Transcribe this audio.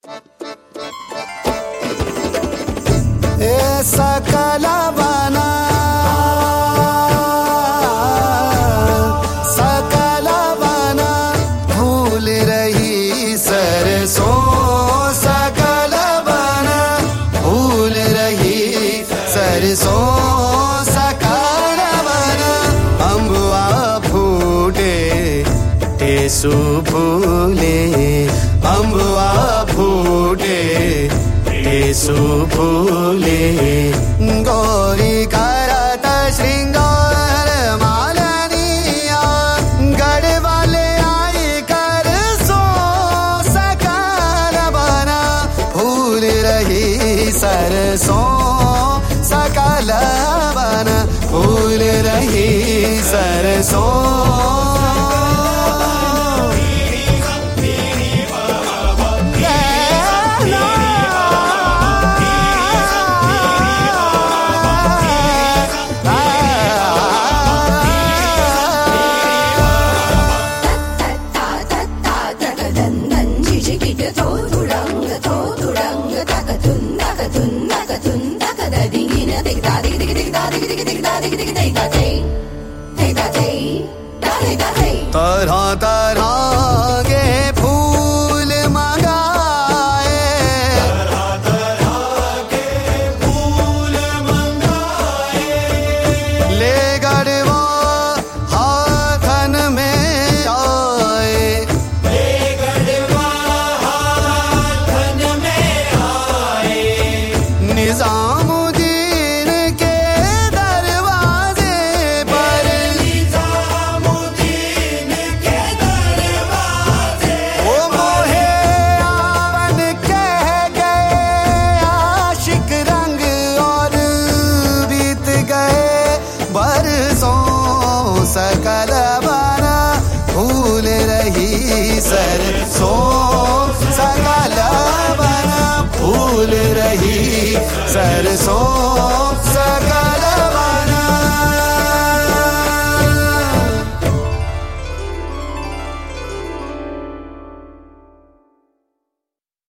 सकल बना सकल बना भूल रही सरसों, सकल बना भूल रही सरसों, सकल बना अम्बुआ फूटे टेसु फूले, अम्बुआ फूटे टेसु फूले, गौरी करत श्रृंगार मालनिया, गढ़वाले आई कर सो, सकल बना फूल रही सरसों, सकल बना फूल रही सरसों। तरह तरह के फूल मंगाए, तरह तरह के फूल मंगाए, ले गढ़वा हाथन में आए, ले गढ़वा हाथन में आए, निजामुद्दीन के दरवाजे पर, निजामुद्दीन के दरवाजे ओ मोहे आवन कह गए आशिक रंग, और बीत गए बरसों, सकल बना भूल रही सरसों, सकल बना भूल रही सरसों।